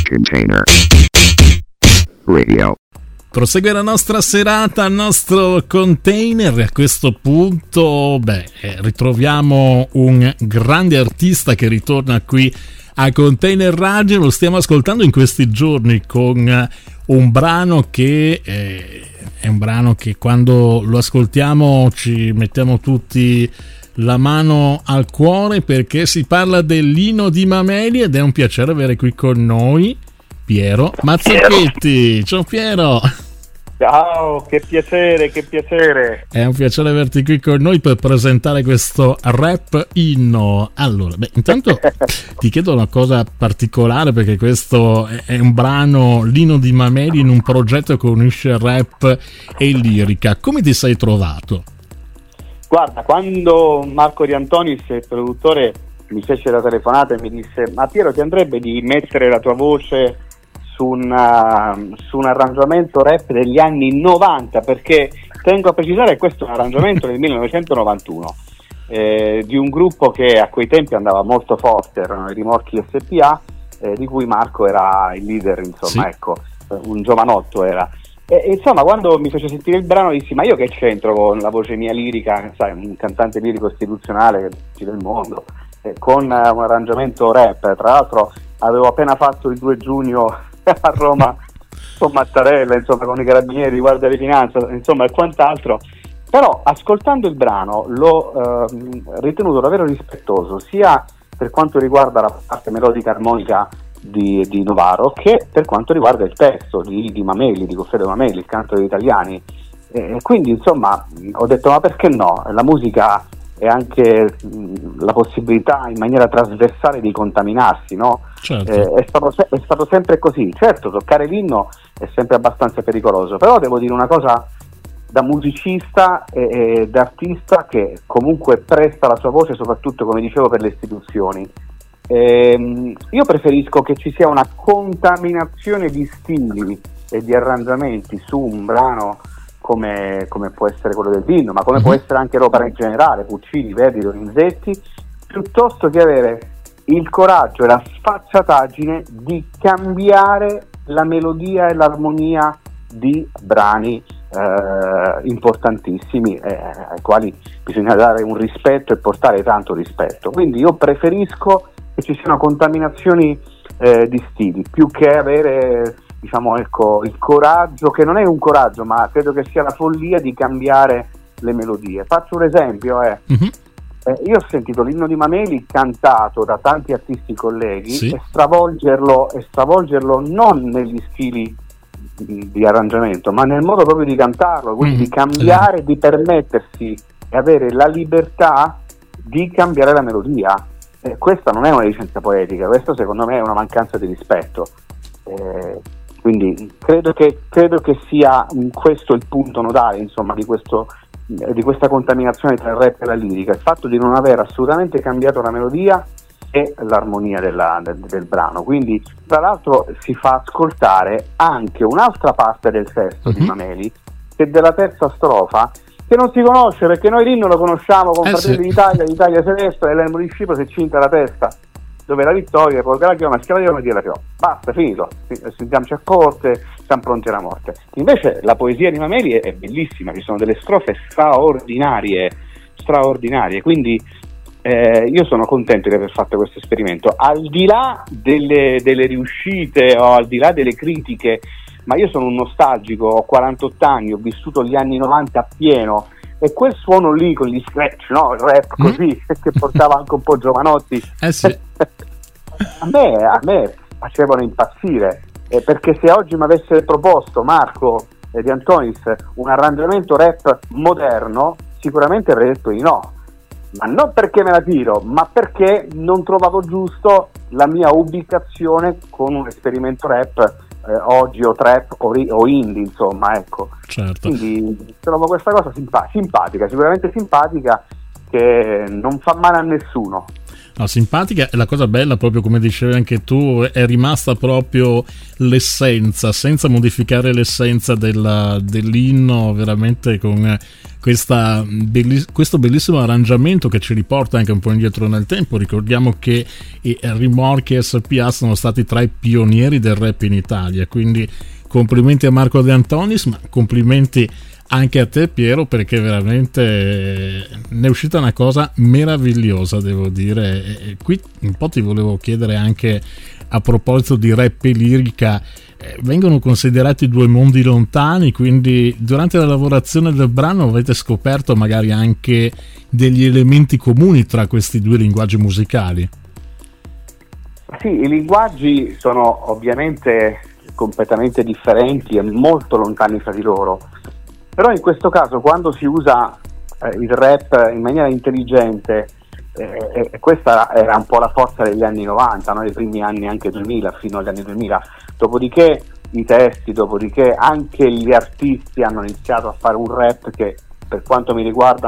Container Radio. Prosegue la nostra serata, il nostro container. A questo punto, ritroviamo un grande artista che ritorna qui a Container Radio. Lo stiamo ascoltando in questi giorni con un brano che è un brano che quando lo ascoltiamo ci mettiamo tutti la mano al cuore, perché si parla dell'inno di Mameli ed è un piacere avere qui con noi Piero Mazzacchetti. Ciao Piero. Ciao, che piacere. È un piacere averti qui con noi per presentare questo rap inno. Allora, intanto ti chiedo una cosa particolare, perché questo è un brano, l'inno di Mameli, in un progetto che unisce rap e lirica. Come ti sei trovato? Guarda, quando Marco Di Antonis, il produttore, mi fece la telefonata e mi disse: ma Piero, ti andrebbe di mettere la tua voce su un arrangiamento rap degli anni 90, perché tengo a precisare che questo è un arrangiamento del 1991 di un gruppo che a quei tempi andava molto forte, erano i Rimorchi SPA, di cui Marco era il leader, insomma, sì. Ecco, un giovanotto era. E insomma, quando mi fece sentire il brano dissi: ma io che c'entro con la voce mia lirica, sai, un cantante lirico istituzionale del mondo, con un arrangiamento rap. Tra l'altro avevo appena fatto il 2 giugno a Roma con Mattarella, insomma, con i carabinieri, Guardia di Finanza, insomma, e quant'altro. Però ascoltando il brano l'ho ritenuto davvero rispettoso, sia per quanto riguarda la parte melodica armonica di Novaro, che per quanto riguarda il testo di Mameli, di Goffredo Mameli, il canto degli italiani. E quindi, insomma, ho detto: ma perché no? La musica è anche la possibilità in maniera trasversale di contaminarsi, no? Certo. È stato sempre così. Certo, toccare l'inno è sempre abbastanza pericoloso, però devo dire una cosa da musicista e da artista che comunque presta la sua voce, soprattutto, come dicevo, per le istituzioni. Io preferisco che ci sia una contaminazione di stili e di arrangiamenti su un brano come può essere quello del Dinno, ma come può essere anche l'opera in generale, Puccini, Verdi, Donizetti, piuttosto che avere il coraggio e la sfacciataggine di cambiare la melodia e l'armonia di brani importantissimi, ai quali bisogna dare un rispetto e portare tanto rispetto. Quindi io preferisco che ci siano contaminazioni di stili, più che avere, diciamo, ecco, il coraggio, che non è un coraggio, ma credo che sia la follia di cambiare le melodie. Faccio un esempio, io ho sentito l'inno di Mameli cantato da tanti artisti colleghi, sì, e stravolgerlo non negli stili di arrangiamento, ma nel modo proprio di cantarlo, quindi di cambiare, di permettersi e avere la libertà di cambiare la melodia. Questa non è una licenza poetica, questo secondo me è una mancanza di rispetto. Quindi credo che sia questo il punto nodale, insomma, di questa contaminazione tra il rap e la lirica, il fatto di non aver assolutamente cambiato la melodia e l'armonia del brano. Quindi, tra l'altro, si fa ascoltare anche un'altra parte del testo di Mameli, che è della terza strofa, che non si conosce, perché noi lì non lo conosciamo con Fratelli d'Italia, l'Italia Celeste e l'Elmo di Scipio se cinta la testa, dove la vittoria, poi la chioma, schiava di la chioma, basta, finito, sentiamoci a corte, siamo pronti alla morte. Invece la poesia di Mameli è bellissima, ci sono delle strofe straordinarie, quindi io sono contento di aver fatto questo esperimento, al di là delle riuscite o al di là delle critiche, ma io sono un nostalgico, ho 48 anni, ho vissuto gli anni 90 a pieno, e quel suono lì con gli scratch, no, il rap così, che portava anche un po' Giovanotti, sì. a me facevano impazzire, perché se oggi mi avesse proposto Marco Di Antonis un arrangiamento rap moderno, sicuramente avrei detto di no, ma non perché me la tiro, ma perché non trovavo giusto la mia ubicazione con un esperimento rap oggi, o trap o indie, insomma, ecco. Certo. Quindi trovo questa cosa simpatica, sicuramente simpatica, che non fa male a nessuno. No, simpatica, e la cosa bella, proprio come dicevi anche tu, è rimasta proprio l'essenza, senza modificare l'essenza dell'inno, veramente con questo bellissimo arrangiamento che ci riporta anche un po' indietro nel tempo. Ricordiamo che i Rimorchi SPA sono stati tra i pionieri del rap in Italia, quindi complimenti a Marco De Antonis, ma complimenti anche a te, Piero, perché veramente ne è uscita una cosa meravigliosa, devo dire. E qui un po' ti volevo chiedere anche a proposito di rap e lirica, vengono considerati due mondi lontani, quindi durante la lavorazione del brano avete scoperto magari anche degli elementi comuni tra questi due linguaggi musicali? Sì, i linguaggi sono ovviamente completamente differenti e molto lontani fra di loro, però in questo caso quando si usa il rap in maniera intelligente, e questa era un po' la forza degli anni 90, no? Dei primi anni anche 2000, fino agli anni 2000, dopodiché i testi, dopodiché anche gli artisti hanno iniziato a fare un rap che per quanto mi riguarda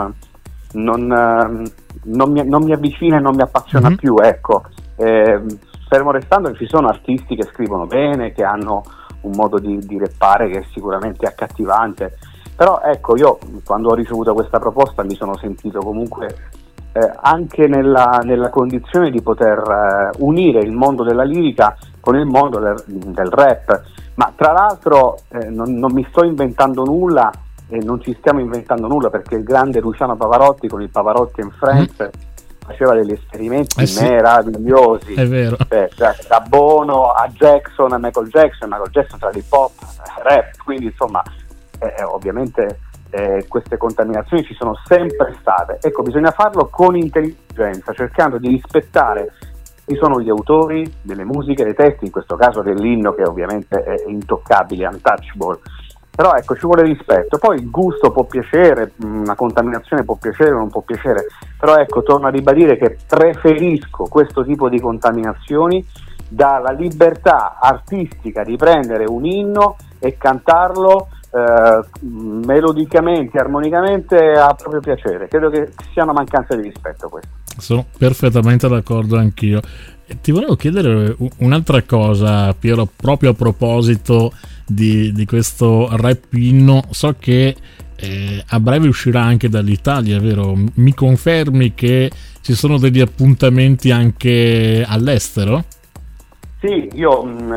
non mi avvicina e non mi appassiona più, ecco. Fermo restando che ci sono artisti che scrivono bene, che hanno un modo di rappare che è sicuramente accattivante, però ecco, io quando ho ricevuto questa proposta mi sono sentito comunque anche nella condizione di poter unire il mondo della lirica con il mondo del rap, ma tra l'altro non mi sto inventando nulla e non ci stiamo inventando nulla, perché il grande Luciano Pavarotti con il Pavarotti and Friends faceva degli esperimenti meravigliosi, è vero. Da Bono a Jackson, a Michael Jackson tra l'hip hop rap, quindi insomma ovviamente queste contaminazioni ci sono sempre state. Ecco, bisogna farlo con intelligenza, cercando di rispettare chi sono gli autori delle musiche, dei testi, in questo caso dell'inno, che ovviamente è intoccabile, untouchable, però ecco, ci vuole rispetto. Poi il gusto può piacere, una contaminazione può piacere o non può piacere, però ecco, torno a ribadire che preferisco questo tipo di contaminazioni dalla libertà artistica di prendere un inno e cantarlo melodicamente, armonicamente a proprio piacere. Credo che sia una mancanza di rispetto questo. Sono perfettamente d'accordo anch'io. Ti volevo chiedere un'altra cosa, Piero, proprio a proposito di questo rap inno. So che a breve uscirà anche dall'Italia, vero? Mi confermi che ci sono degli appuntamenti anche all'estero? Sì, io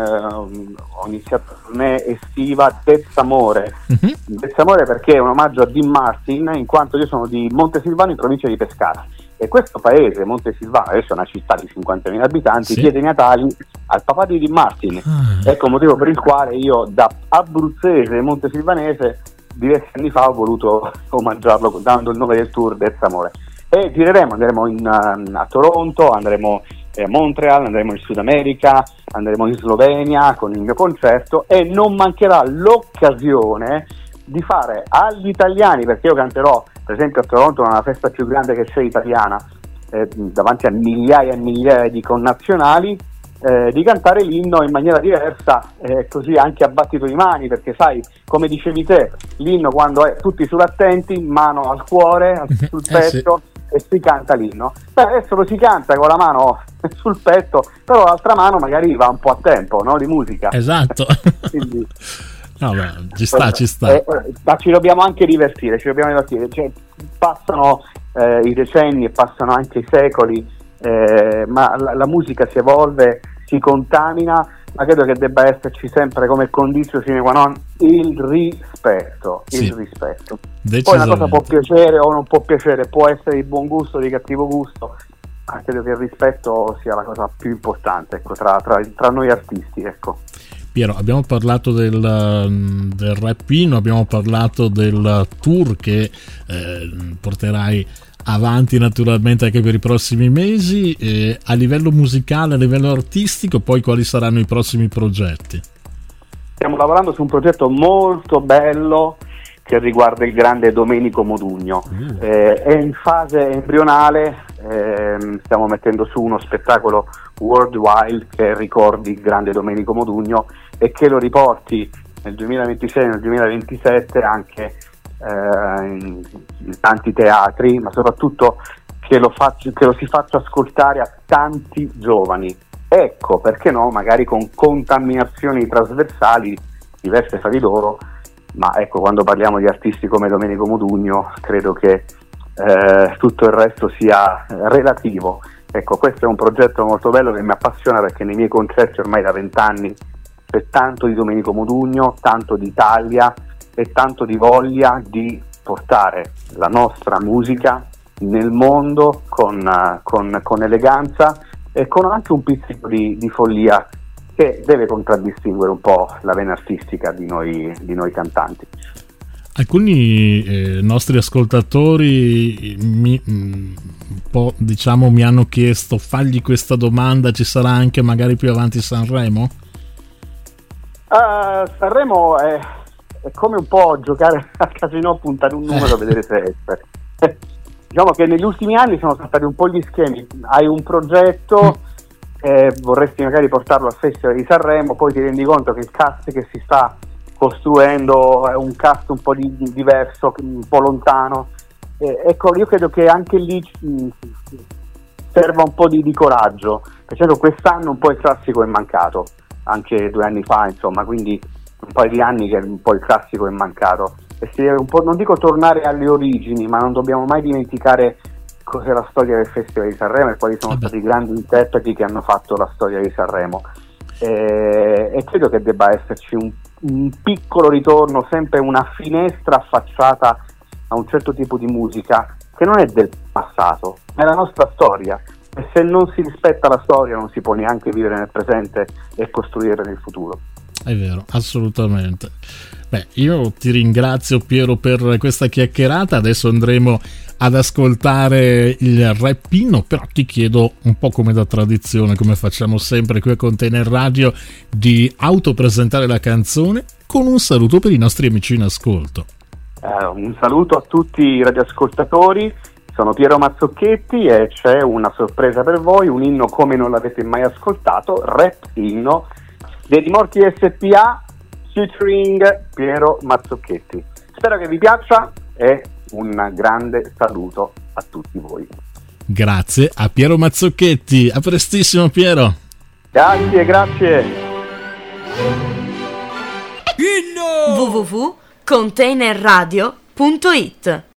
ho iniziato la tournée estiva Dezzamore. Dezzamore perché è un omaggio a Dean Martin, in quanto io sono di Montesilvano in provincia di Pescara, e questo paese, Montesilvano, adesso è una città di 50.000 abitanti, diede i natali al papà di Dean Martin. Ecco il motivo per il quale io, da abruzzese e montesilvanese, diversi anni fa ho voluto omaggiarlo dando il nome del tour Dezzamore. E gireremo, andremo a Toronto, andremo a Montreal, andremo in Sud America, andremo in Slovenia con il mio concerto, e non mancherà l'occasione di fare agli italiani, perché io canterò per esempio a Toronto, una festa più grande che c'è italiana, davanti a migliaia e migliaia di connazionali, di cantare l'inno in maniera diversa, così anche a battito di mani, perché sai, come dicevi te, l'inno quando è tutti sull'attenti, mano al cuore, sul petto, e si canta l'inno. Beh, adesso lo si canta con la mano sul petto, però l'altra mano magari va un po' a tempo, no? Di musica. Esatto. Quindi, no, beh, ci sta. Ma ci dobbiamo anche divertire, cioè, passano i decenni e passano anche i secoli, ma la musica si evolve, si contamina, ma credo che debba esserci sempre come condizio sine qua non il rispetto. Poi una cosa può piacere o non può piacere, può essere di buon gusto o di cattivo gusto, ma credo che il rispetto sia la cosa più importante, ecco, tra noi artisti, ecco. Piero, abbiamo parlato del rapino, abbiamo parlato del tour che porterai avanti naturalmente anche per i prossimi mesi. A livello musicale, a livello artistico, poi quali saranno i prossimi progetti? Stiamo lavorando su un progetto molto bello che riguarda il grande Domenico Modugno. È in fase embrionale, stiamo mettendo su uno spettacolo worldwide che ricordi il grande Domenico Modugno e che lo riporti nel 2026 e nel 2027 anche in tanti teatri, ma soprattutto che lo si faccia ascoltare a tanti giovani. Ecco, perché no, magari con contaminazioni trasversali diverse fra di loro, ma ecco, quando parliamo di artisti come Domenico Modugno credo che tutto il resto sia relativo. Ecco, questo è un progetto molto bello che mi appassiona, perché nei miei concerti ormai da 20 anni c'è tanto di Domenico Modugno, tanto di Italia e tanto di voglia di portare la nostra musica nel mondo con eleganza e con anche un pizzico di follia che deve contraddistinguere un po' la vena artistica di noi cantanti. Alcuni nostri ascoltatori mi hanno chiesto: fagli questa domanda, ci sarà anche magari più avanti Sanremo? Sanremo è come un po' giocare al casino, puntare un numero e vedere se esce. Diciamo che negli ultimi anni sono stati un po' gli schemi: hai un progetto, vorresti magari portarlo al Festival di Sanremo, poi ti rendi conto che il cast che si sta costruendo è un cast un po' diverso, un po' lontano. Ecco, io credo che anche lì serva un po' di coraggio. Per esempio quest'anno un po' il classico è mancato, anche 2 anni fa, insomma, quindi un paio di anni che un po' il classico è mancato. E si deve un po', non dico tornare alle origini, ma non dobbiamo mai dimenticare cos'è la storia del Festival di Sanremo e quali sono stati i grandi interpreti che hanno fatto la storia di Sanremo. E credo che debba esserci un piccolo ritorno, sempre una finestra affacciata a un certo tipo di musica che non è del passato, è la nostra storia, e se non si rispetta la storia non si può neanche vivere nel presente e costruire nel futuro. È vero, assolutamente. Beh, io ti ringrazio, Piero, per questa chiacchierata. Adesso andremo ad ascoltare il rappino, però ti chiedo, un po' come da tradizione, come facciamo sempre qui a Container Radio, di autopresentare la canzone con un saluto per i nostri amici in ascolto. Un saluto a tutti i radioascoltatori, sono Piero Mazzocchetti e c'è una sorpresa per voi, un inno come non l'avete mai ascoltato, rap inno dei Rimorchi SPA featuring Piero Mazzocchetti. Spero che vi piaccia e un grande saluto a tutti voi. Grazie a Piero Mazzocchetti, a prestissimo Piero. Grazie. www.containerradio.it